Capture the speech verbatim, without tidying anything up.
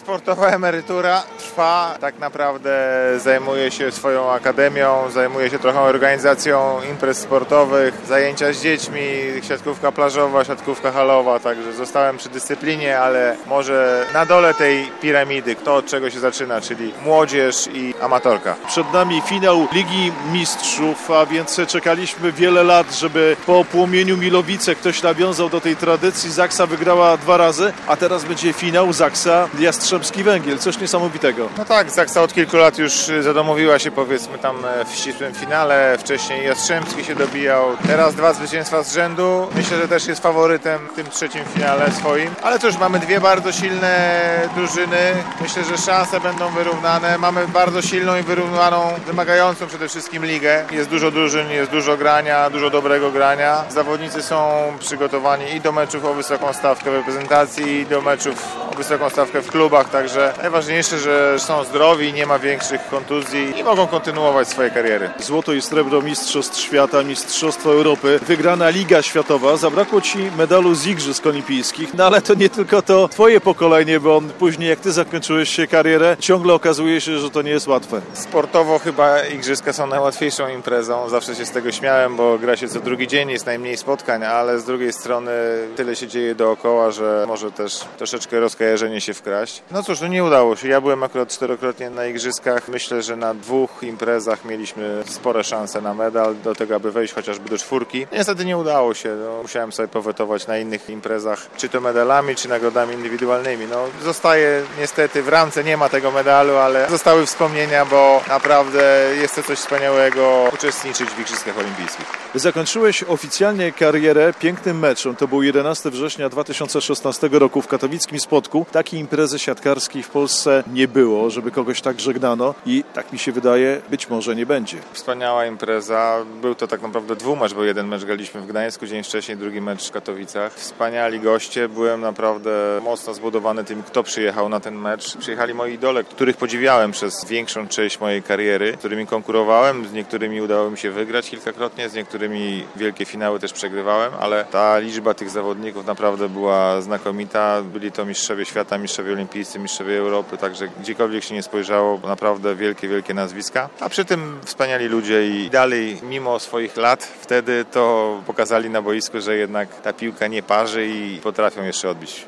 Sportowa emerytura trwa, tak naprawdę zajmuję się swoją akademią, zajmuję się trochę organizacją imprez sportowych, zajęcia z dziećmi, siatkówka plażowa, siatkówka halowa, także zostałem przy dyscyplinie, ale może na dole tej piramidy, kto od czego się zaczyna, czyli młodzież i amatorka. Przed nami finał Ligi Mistrzów, a więc czekaliśmy wiele lat, żeby po płomieniu Milowice ktoś nawiązał do tej tradycji. Zaksa wygrała dwa razy, a teraz będzie finał Zaksa Jastrzębski Węgiel. Coś niesamowitego. No tak, Zaksa od kilku lat już zadomowiła się, powiedzmy, tam w ścisłym finale. Wcześniej Jastrzębski się dobijał. Teraz dwa zwycięstwa z rzędu. Myślę, że też jest faworytem w tym trzecim finale swoim. Ale cóż, mamy dwie bardzo silne drużyny. Myślę, że szanse będą wyrównane. Mamy bardzo silną i wyrównaną, wymagającą przede wszystkim ligę. Jest dużo drużyn, jest dużo grania, dużo dobrego grania. Zawodnicy są przygotowani i do meczów o wysoką stawkę w reprezentacji, i do meczów o wysoką stawkę w klubach. Także najważniejsze, że są zdrowi, nie ma większych kontuzji i mogą kontynuować swoje kariery. Złoto i srebro Mistrzostw Świata, Mistrzostwa Europy, wygrana Liga Światowa. Zabrakło Ci medalu z Igrzysk Olimpijskich, no ale to nie tylko to Twoje pokolenie, bo później jak Ty zakończyłeś karierę, ciągle okazuje się, że to nie jest łatwe. Sportowo chyba Igrzyska są najłatwiejszą imprezą. Zawsze się z tego śmiałem, bo gra się co drugi dzień, jest najmniej spotkań, ale z drugiej strony tyle się dzieje dookoła, że może też troszeczkę rozkojarzenie się wkraść. No cóż, no nie udało się. Ja byłem akurat czterokrotnie na Igrzyskach. Myślę, że na dwóch imprezach mieliśmy spore szanse na medal, do tego, aby wejść chociażby do czwórki. Niestety nie udało się. No, musiałem sobie powetować na innych imprezach, czy to medalami, czy nagrodami indywidualnymi. No, zostaje niestety w ramce, nie ma tego medalu, ale zostały wspomnienia, bo naprawdę jest to coś wspaniałego uczestniczyć w Igrzyskach Olimpijskich. Zakończyłeś oficjalnie karierę pięknym meczem. To był jedenastego września dwa tysiące szesnastego roku w katowickim Spodku. Takiej imprezy siatkarskiej w Polsce nie było, żeby kogoś tak żegnano i tak mi się wydaje, być może nie będzie. Wspaniała impreza. Był to tak naprawdę dwumecz, bo jeden mecz graliśmy w Gdańsku, dzień wcześniej, drugi mecz w Katowicach. Wspaniali goście. Byłem naprawdę mocno zbudowany tym, kto przyjechał na ten mecz. Przyjechali moi idole, których podziwiałem przez większą część mojej kariery, z którymi konkurowałem, z niektórymi udało mi się wygrać kilkakrotnie, z niektórymi wielkie finały też przegrywałem, ale ta liczba tych zawodników naprawdę była znakomita. Byli to mistrzowie świata, mistrzowie olimpijscy, mistrzowie Europy, także gdziekolwiek się nie spojrzało, naprawdę wielkie, wielkie nazwiska. A przy tym wspaniali ludzie i dalej, mimo swoich lat, wtedy to pokazali na boisku, że jednak ta piłka nie parzy i potrafią jeszcze odbić.